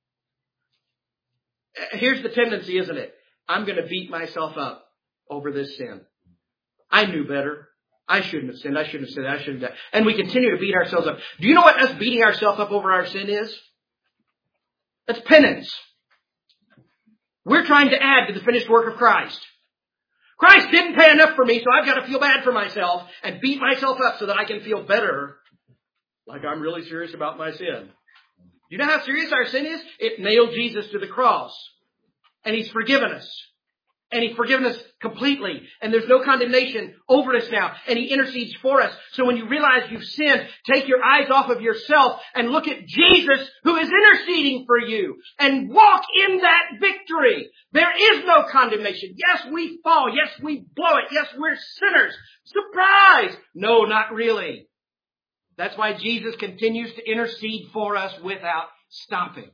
Here's the tendency, isn't it? I'm going to beat myself up over this sin. I knew better. I shouldn't have sinned. I shouldn't have sinned. I shouldn't have done. And we continue to beat ourselves up. Do you know what us beating ourselves up over our sin is? That's penance. We're trying to add to the finished work of Christ. Christ didn't pay enough for me, so I've got to feel bad for myself and beat myself up so that I can feel better, like I'm really serious about my sin. You know how serious our sin is? It nailed Jesus to the cross. And He's forgiven us. And He's forgiven us completely. And there's no condemnation over us now. And He intercedes for us. So when you realize you've sinned, take your eyes off of yourself and look at Jesus, who is interceding for you. And walk in that victory. There is no condemnation. Yes, we fall. Yes, we blow it. Yes, we're sinners. Surprise! No, not really. That's why Jesus continues to intercede for us without stopping.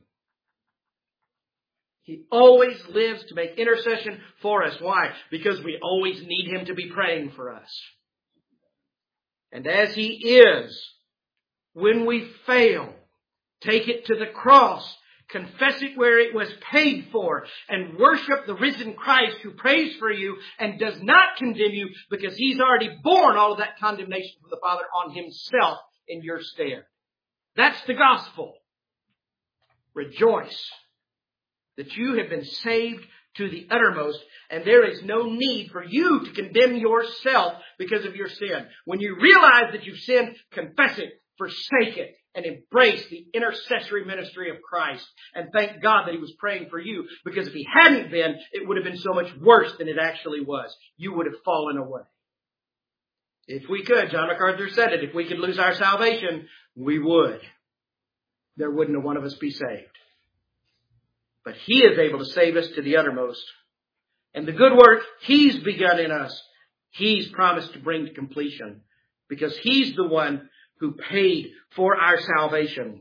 He always lives to make intercession for us. Why? Because we always need Him to be praying for us. And as He is, when we fail, take it to the cross, confess it where it was paid for, and worship the risen Christ who prays for you and does not condemn you, because He's already borne all of that condemnation from the Father on Himself in your stead. That's the gospel. Rejoice that you have been saved to the uttermost, and there is no need for you to condemn yourself because of your sin. When you realize that you've sinned, confess it, forsake it, and embrace the intercessory ministry of Christ. And thank God that He was praying for you, because if He hadn't been, it would have been so much worse than it actually was. You would have fallen away. If we could, John MacArthur said it, if we could lose our salvation, we would. There wouldn't a one of us be saved. But He is able to save us to the uttermost. And the good work He's begun in us, He's promised to bring to completion. Because He's the one who paid for our salvation.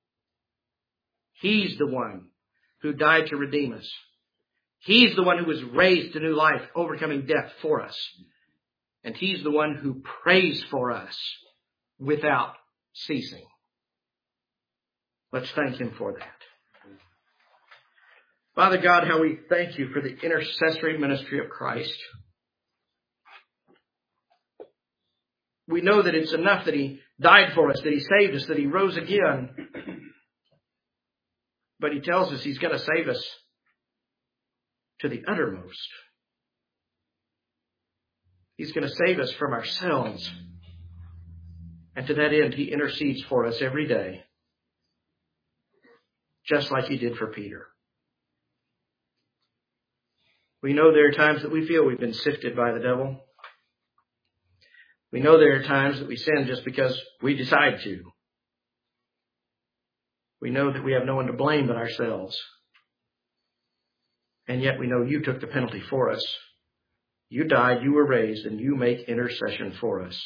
He's the one who died to redeem us. He's the one who was raised to new life, overcoming death for us. And He's the one who prays for us without ceasing. Let's thank Him for that. Father God, how we thank You for the intercessory ministry of Christ. We know that it's enough that He died for us, that He saved us, that He rose again. But He tells us He's going to save us to the uttermost. He's going to save us from ourselves. And to that end, He intercedes for us every day. Just like He did for Peter. We know there are times that we feel we've been sifted by the devil. We know there are times that we sin just because we decide to. We know that we have no one to blame but ourselves. And yet we know you took the penalty for us. You died, you were raised, and you make intercession for us.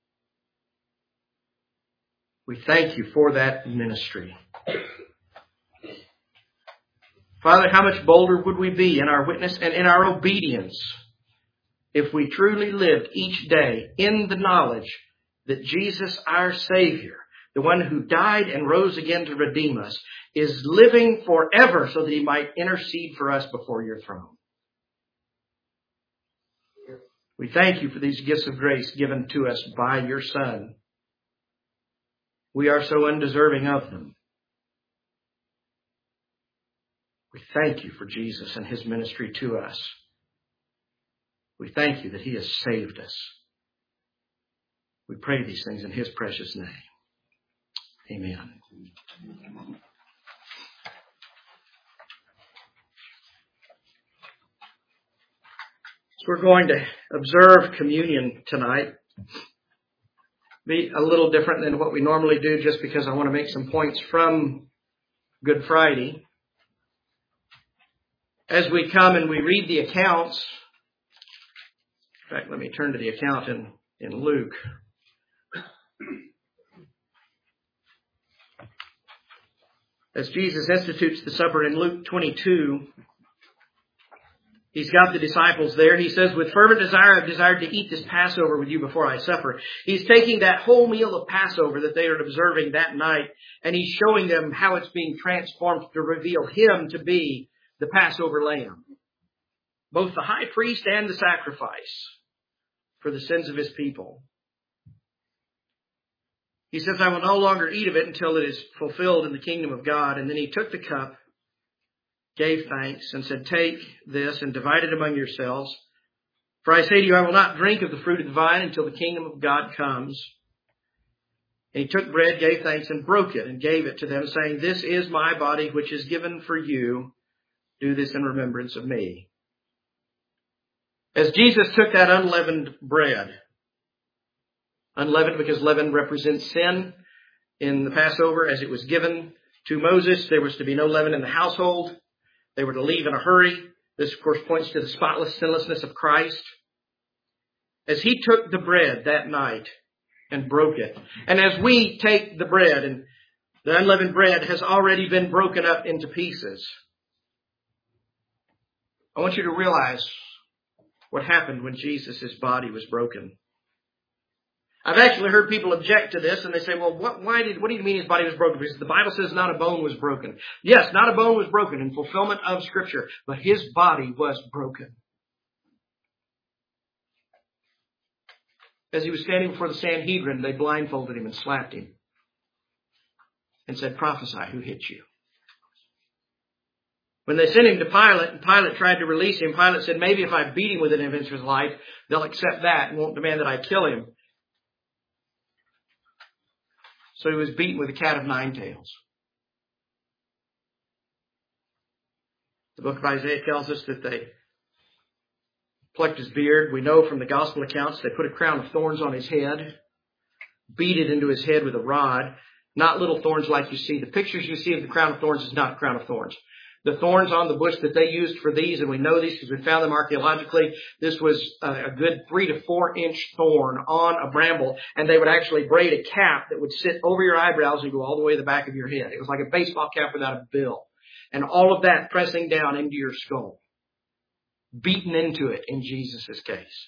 We thank you for that ministry. Father, how much bolder would we be in our witness and in our obedience if we truly lived each day in the knowledge that Jesus, our Savior, the one who died and rose again to redeem us, is living forever so that He might intercede for us before your throne. We thank you for these gifts of grace given to us by your Son. We are so undeserving of them. We thank you for Jesus and His ministry to us. We thank you that He has saved us. We pray these things in His precious name. Amen. So we're going to observe communion tonight. Be a little different than what we normally do just because I want to make some points from Good Friday. As we come and we read the accounts, in fact, let me turn to the account in, in Luke. As Jesus institutes the supper in Luke twenty-two, He's got the disciples there. He says, with fervent desire, I've desired to eat this Passover with you before I suffer. He's taking that whole meal of Passover that they are observing that night, and He's showing them how it's being transformed to reveal Him to be the Passover lamb. Both the high priest and the sacrifice for the sins of His people. He says, I will no longer eat of it until it is fulfilled in the kingdom of God. And then He took the cup, gave thanks, and said, take this and divide it among yourselves. For I say to you, I will not drink of the fruit of the vine until the kingdom of God comes. And He took bread, gave thanks, and broke it, and gave it to them, saying, this is my body, which is given for you. Do this in remembrance of me. As Jesus took that unleavened bread, unleavened because leaven represents sin in the Passover, as it was given to Moses, there was to be no leaven in the household. They were to leave in a hurry. This, of course, points to the spotless sinlessness of Christ. As He took the bread that night and broke it, and as we take the bread, and the unleavened bread has already been broken up into pieces, I want you to realize what happened when Jesus' body was broken. I've actually heard people object to this, and they say, well, what, why did, what do you mean His body was broken? Because the Bible says not a bone was broken. Yes, not a bone was broken in fulfillment of Scripture, but His body was broken. As He was standing before the Sanhedrin, they blindfolded Him and slapped Him and said, prophesy, who hit you? When they sent Him to Pilate, and Pilate tried to release Him, Pilate said, maybe if I beat Him within an inch of His life, they'll accept that and won't demand that I kill Him. So He was beaten with a cat of nine tails. The book of Isaiah tells us that they plucked His beard. We know from the gospel accounts they put a crown of thorns on His head, beat it into His head with a rod, not little thorns like you see. The pictures you see of the crown of thorns is not a crown of thorns. The thorns on the bush that they used for these, and we know these because we found them archaeologically, this was a good three to four inch thorn on a bramble, and they would actually braid a cap that would sit over your eyebrows and go all the way to the back of your head. It was like a baseball cap without a bill. And all of that pressing down into your skull. Beaten into it in Jesus' case.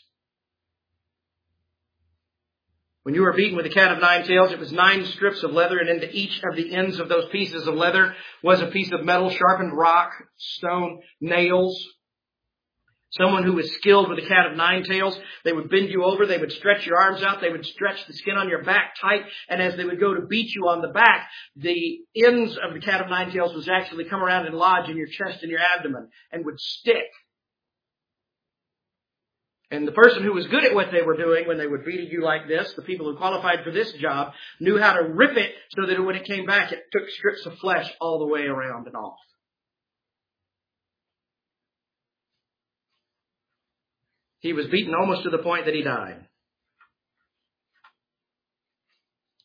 When you were beaten with a cat of nine tails, it was nine strips of leather, and into each of the ends of those pieces of leather was a piece of metal, sharpened rock, stone, nails. Someone who was skilled with a cat of nine tails, they would bend you over, they would stretch your arms out, they would stretch the skin on your back tight, and as they would go to beat you on the back, the ends of the cat of nine tails would actually come around and lodge in your chest and your abdomen and would stick. And the person who was good at what they were doing when they would beat you like this, the people who qualified for this job, knew how to rip it so that when it came back, it took strips of flesh all the way around and off. He was beaten almost to the point that He died.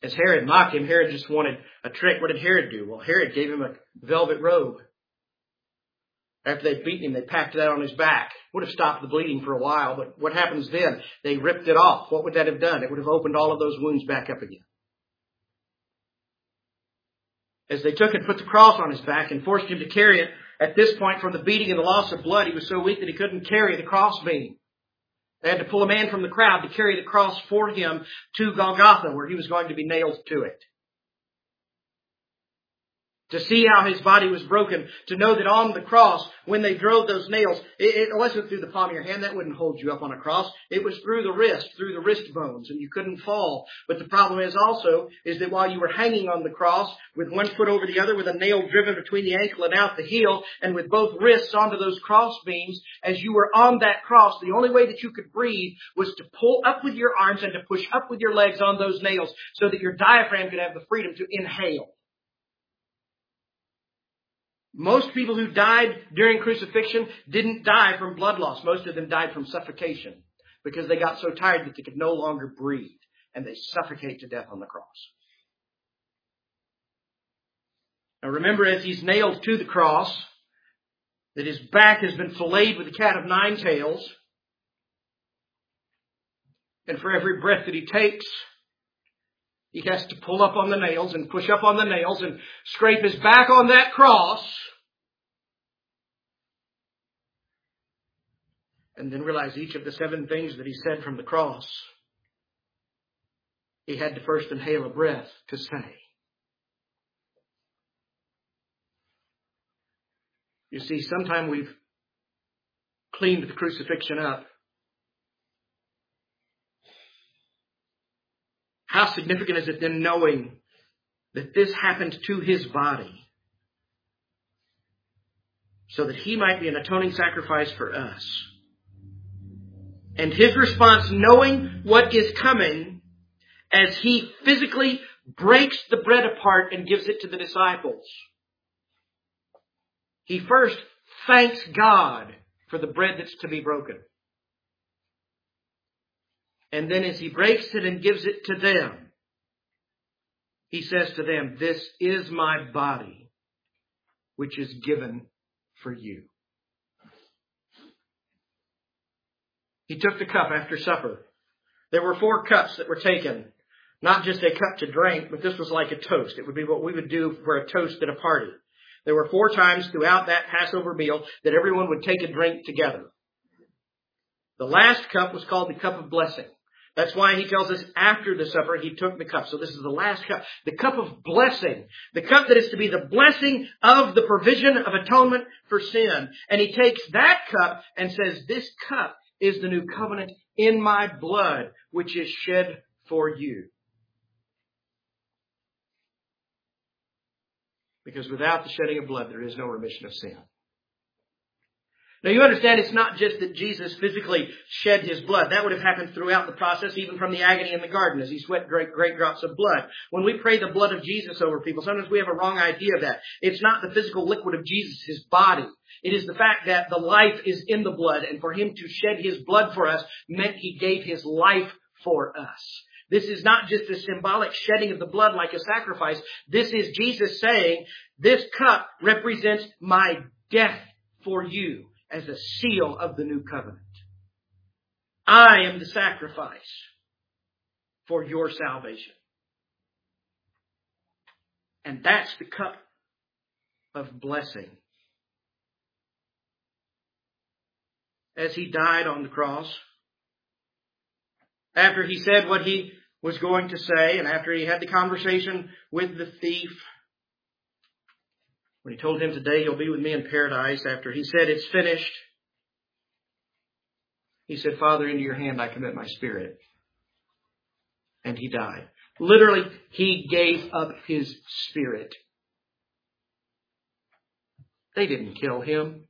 As Herod mocked him, Herod just wanted a trick. What did Herod do? Well, Herod gave him a velvet robe. After they'd beaten him, they packed it out on his back. Would have stopped the bleeding for a while, but what happens then? They ripped it off. What would that have done? It would have opened all of those wounds back up again. As they took and put the cross on his back and forced him to carry it, at this point, from the beating and the loss of blood, he was so weak that he couldn't carry the crossbeam. They had to pull a man from the crowd to carry the cross for him to Golgotha, where he was going to be nailed to it. To see how his body was broken, to know that on the cross, when they drove those nails, it, it wasn't through the palm of your hand. That wouldn't hold you up on a cross. It was through the wrist, through the wrist bones, and you couldn't fall. But the problem is also, is that while you were hanging on the cross, with one foot over the other, with a nail driven between the ankle and out the heel, and with both wrists onto those cross beams, as you were on that cross, the only way that you could breathe was to pull up with your arms and to push up with your legs on those nails, so that your diaphragm could have the freedom to inhale. Most people who died during crucifixion didn't die from blood loss. Most of them died from suffocation because they got so tired that they could no longer breathe, and they suffocate to death on the cross. Now remember, as he's nailed to the cross, that his back has been filleted with a cat of nine tails, and for every breath that he takes, he has to pull up on the nails and push up on the nails and scrape his back on that cross. And then realize each of the seven things that he said from the cross, he had to first inhale a breath to say. You see, sometime we've cleaned the crucifixion up. How significant is it then knowing that this happened to his body so that he might be an atoning sacrifice for us? And his response, knowing what is coming, as he physically breaks the bread apart and gives it to the disciples. He first thanks God for the bread that's to be broken. And then as he breaks it and gives it to them, he says to them, "This is my body, which is given for you." He took the cup after supper. There were four cups that were taken. Not just a cup to drink, but this was like a toast. It would be what we would do for a toast at a party. There were four times throughout that Passover meal that everyone would take a drink together. The last cup was called the cup of blessing. That's why he tells us after the supper he took the cup. So this is the last cup. The cup of blessing. The cup that is to be the blessing of the provision of atonement for sin. And he takes that cup and says, "This cup is the new covenant in my blood, which is shed for you." Because without the shedding of blood, there is no remission of sin. Now you understand it's not just that Jesus physically shed his blood. That would have happened throughout the process, even from the agony in the garden, as he sweat great, great drops of blood. When we pray the blood of Jesus over people, sometimes we have a wrong idea of that. It's not the physical liquid of Jesus, his body. It is the fact that the life is in the blood, and for him to shed his blood for us meant he gave his life for us. This is not just a symbolic shedding of the blood like a sacrifice. This is Jesus saying, "This cup represents my death for you," as a seal of the new covenant. I am the sacrifice for your salvation. And that's the cup of blessing. As he died on the cross, after he said what he was going to say, and after he had the conversation with the thief, when he told him, "Today you'll be with me in paradise," after he said, "It's finished," he said, "Father, into your hand I commit my spirit." And he died. Literally, he gave up his spirit. They didn't kill him.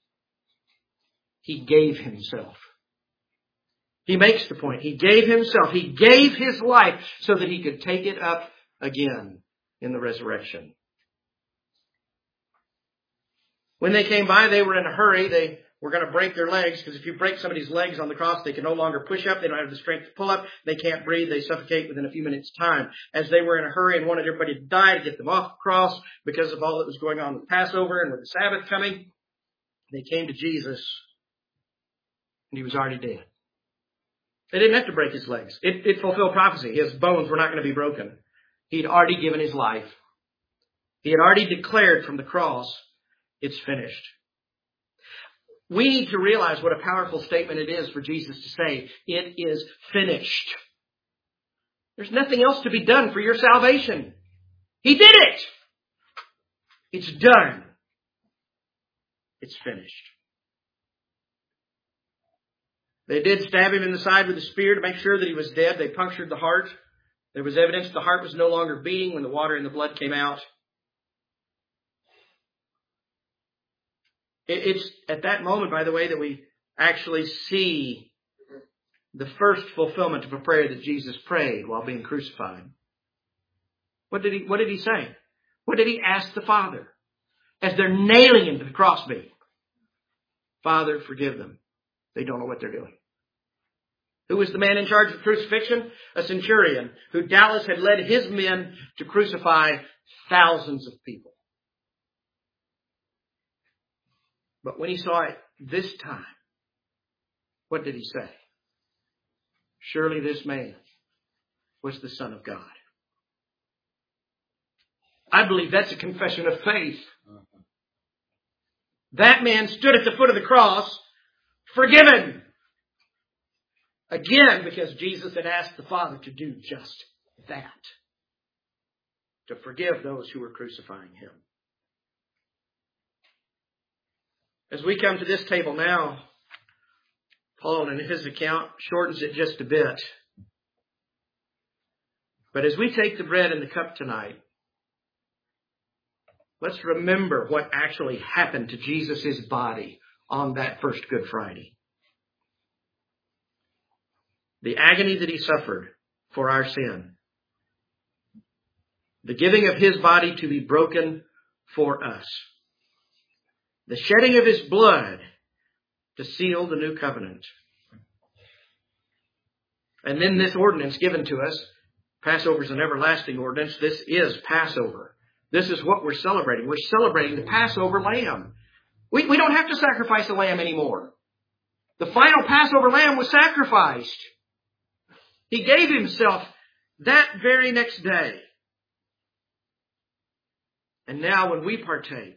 He gave himself. He makes the point. He gave himself. He gave his life so that he could take it up again in the resurrection. When they came by, they were in a hurry. They were going to break their legs, because if you break somebody's legs on the cross, they can no longer push up. They don't have the strength to pull up. They can't breathe. They suffocate within a few minutes' time. As they were in a hurry and wanted everybody to die to get them off the cross because of all that was going on with Passover and with the Sabbath coming, they came to Jesus, and he was already dead. They didn't have to break his legs. It, it fulfilled prophecy. His bones were not going to be broken. He'd already given his life. He had already declared from the cross, it's finished. We need to realize what a powerful statement it is for Jesus to say, it is finished. There's nothing else to be done for your salvation. He did it. It's done. It's finished. They did stab him in the side with a spear to make sure that he was dead. They punctured the heart. There was evidence the heart was no longer beating when the water and the blood came out. It's at that moment, by the way, that we actually see the first fulfillment of a prayer that Jesus prayed while being crucified. What did he, what did he say? What did he ask the Father as they're nailing him to the crossbeam? Father, forgive them. They don't know what they're doing. Who was the man in charge of crucifixion? A centurion who doubtless had led his men to crucify thousands of people. But when he saw it this time, what did he say? Surely this man was the Son of God. I believe that's a confession of faith. That man stood at the foot of the cross, forgiven. Again, because Jesus had asked the Father to do just that. To forgive those who were crucifying him. As we come to this table now, Paul in his account shortens it just a bit. But as we take the bread and the cup tonight, let's remember what actually happened to Jesus' body on that first Good Friday. The agony that he suffered for our sin. The giving of his body to be broken for us. The shedding of his blood to seal the new covenant. And then this ordinance given to us. Passover is an everlasting ordinance. This is Passover. This is what we're celebrating. We're celebrating the Passover lamb. We, we don't have to sacrifice a lamb anymore. The final Passover lamb was sacrificed. He gave himself that very next day. And now when we partake,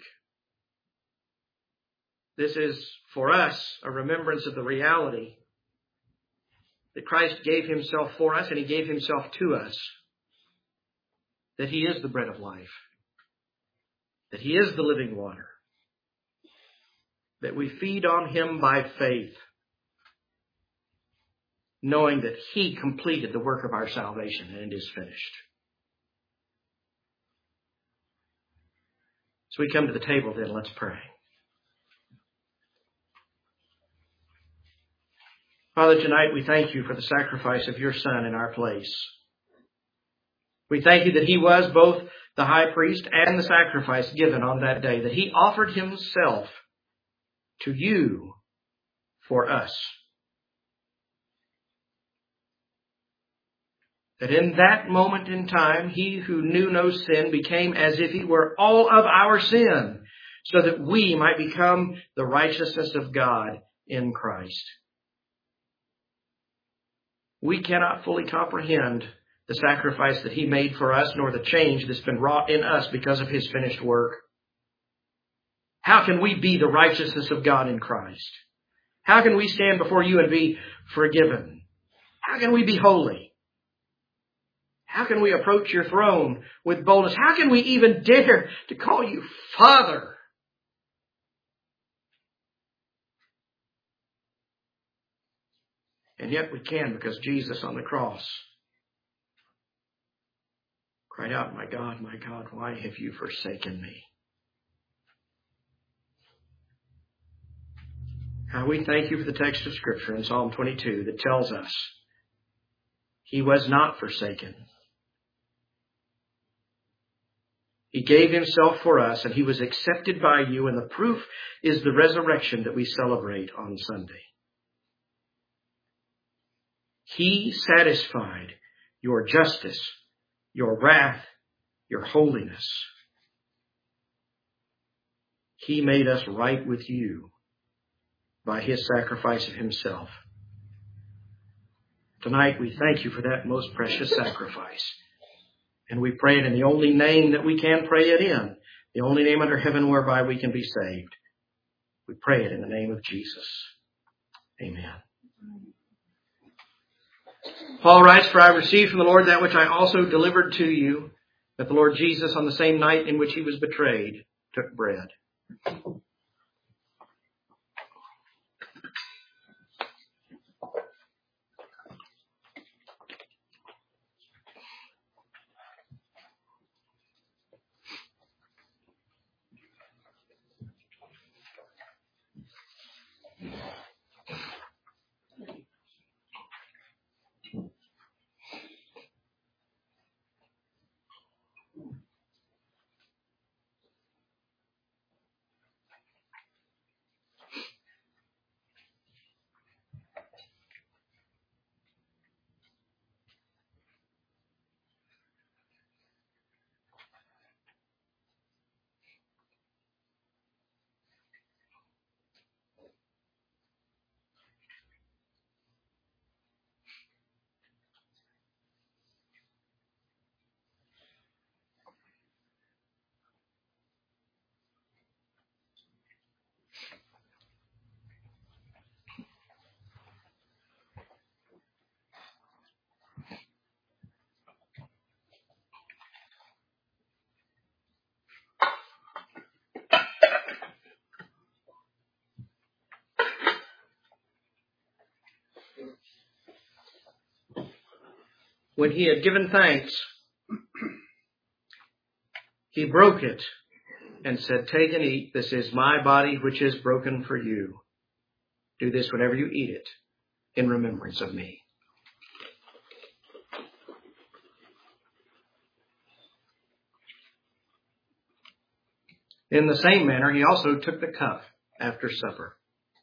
this is for us a remembrance of the reality that Christ gave himself for us and he gave himself to us. That he is the bread of life. That he is the living water. That we feed on him by faith. Knowing that he completed the work of our salvation and it is finished. So we come to the table then, let's pray. Father, tonight we thank you for the sacrifice of your Son in our place. We thank you that he was both the high priest and the sacrifice given on that day, that he offered himself to you for us. That in that moment in time, he who knew no sin became as if he were all of our sin, so that we might become the righteousness of God in Christ. We cannot fully comprehend the sacrifice that he made for us, nor the change that's been wrought in us because of his finished work. How can we be the righteousness of God in Christ? How can we stand before you and be forgiven? How can we be holy? How can we approach your throne with boldness? How can we even dare to call you Father? And yet we can, because Jesus on the cross cried out, "My God, my God, why have you forsaken me?" How we thank you for the text of Scripture in Psalm twenty-two that tells us he was not forsaken. He gave himself for us, and he was accepted by you, and the proof is the resurrection that we celebrate on Sunday. He satisfied your justice, your wrath, your holiness. He made us right with you by his sacrifice of himself. Tonight we thank you for that most precious sacrifice. And we pray it in the only name that we can pray it in, the only name under heaven whereby we can be saved. We pray it in the name of Jesus. Amen. Paul writes, "For I received from the Lord that which I also delivered to you, that the Lord Jesus, on the same night in which he was betrayed, took bread. When he had given thanks, he broke it and said, 'Take and eat. This is my body, which is broken for you. Do this whenever you eat it in remembrance of me.'" In the same manner, he also took the cup after supper.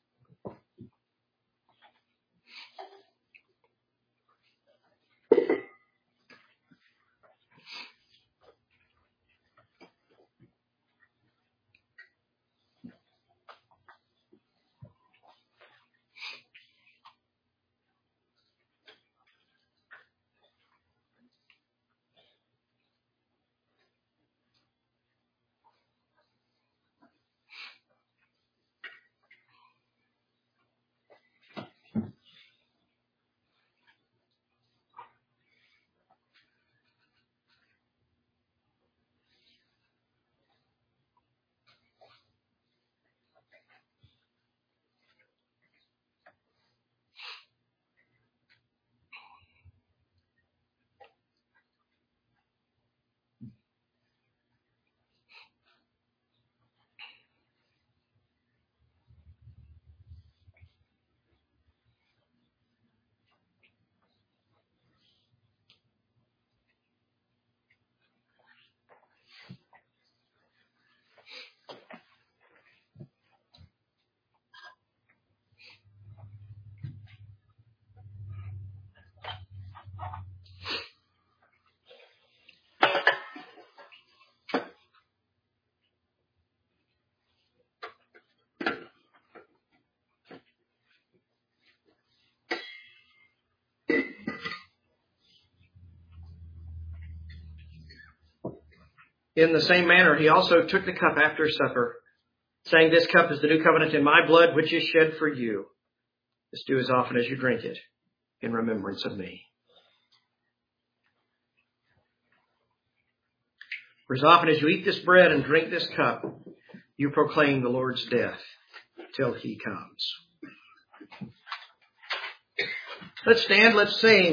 In the same manner, he also took the cup after supper, saying, "This cup is the new covenant in my blood, which is shed for you. This do as often as you drink it in remembrance of me." For as often as you eat this bread and drink this cup, you proclaim the Lord's death till he comes. Let's stand, let's sing.